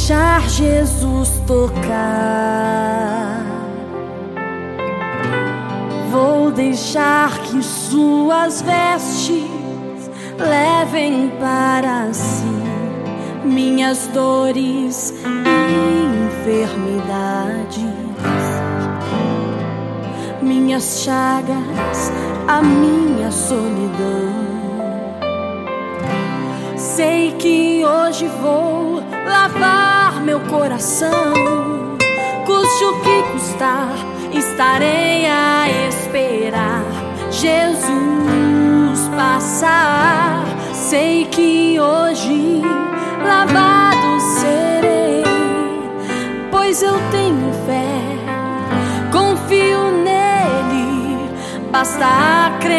deixar Jesus tocar. Vou deixar que suas vestes levem para si minhas dores e enfermidades, minhas chagas, a minha solidão. Sei que hoje vou lavar meu coração, custe o que custar, estarei a esperar Jesus passar. Sei que hoje lavado serei, pois eu tenho fé, confio nele, basta acreditar.